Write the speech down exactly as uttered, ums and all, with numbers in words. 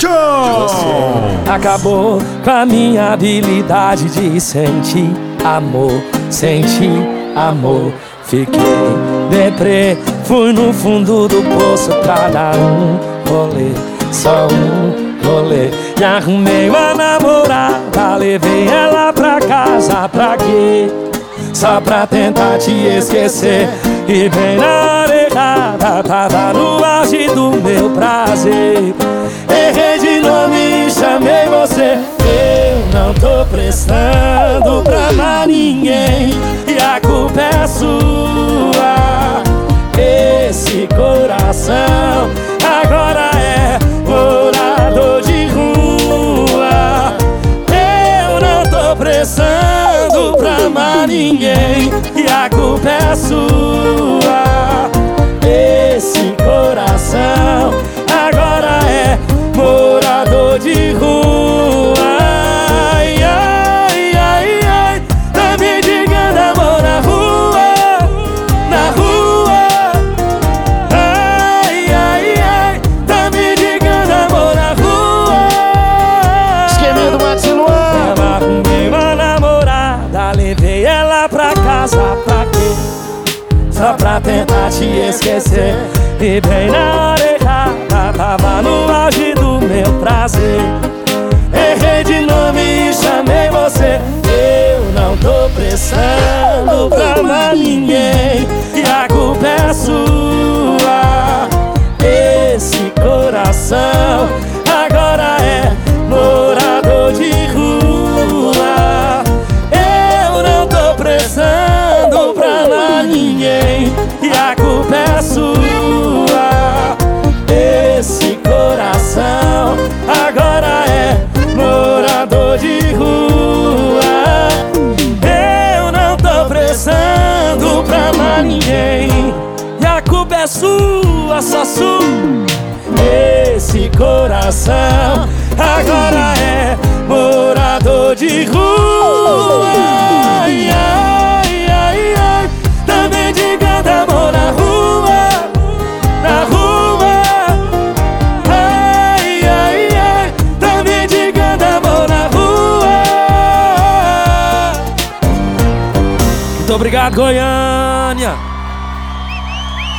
Você acabou com a minha habilidade de sentir amor, sentir amor. Fiquei deprê, fui no fundo do poço pra dar um rolê, só um rolê. E arrumei uma namorada, levei ela pra casa, pra quê? Só pra tentar te esquecer. E bem na hora errada, tava no auge do meu prazer. Errei de nome e chamei você. Eu não tô prestando pra mais ninguém, e a culpa é sua. Esse coração agora é morador de rua. Eu não tô prestando pra mais ninguém, e a culpa é sua. Esse coração agora é morador de rua. Ai, ai, ai, ai, tá me digando amor na rua, na rua. Ai, ai, ai, tá me digando amor na rua. Esqueminha do Max e Luan. Eu arrumei uma namorada, levei ela pra casa, pra quê? Só pra tentar te esquecer. E bem na hora errada, tava no auge do meu prazer. Errei de nome e chamei você. Eu não tô prestando pra mais ninguém, e a culpa é sua. Esse coração agora é morador de rua. Eu não tô prestando pra mais ninguém, e a culpa é sua. Esse coração agora é morador de rua. Eu não tô prestando pra mais ninguém, e a culpa é sua, só sua. Esse coração agora é morador de rua. Ai, ai, ai, ai, tá mendigando amor na rua, na rua. Ai, ai, ai, tá mendigando amor na rua. Muito obrigado, Goiânia.